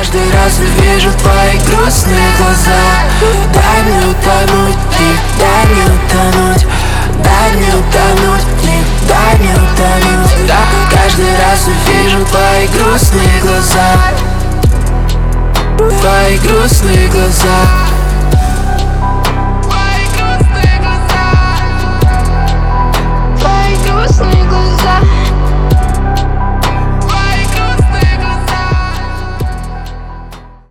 каждый раз увижу твои грустные глаза. Дай мне утонуть в них, дай мне утонуть, дай мне утонуть в них, дай мне утонуть. Да, каждый раз увижу твои грустные глаза, твои грустные глаза.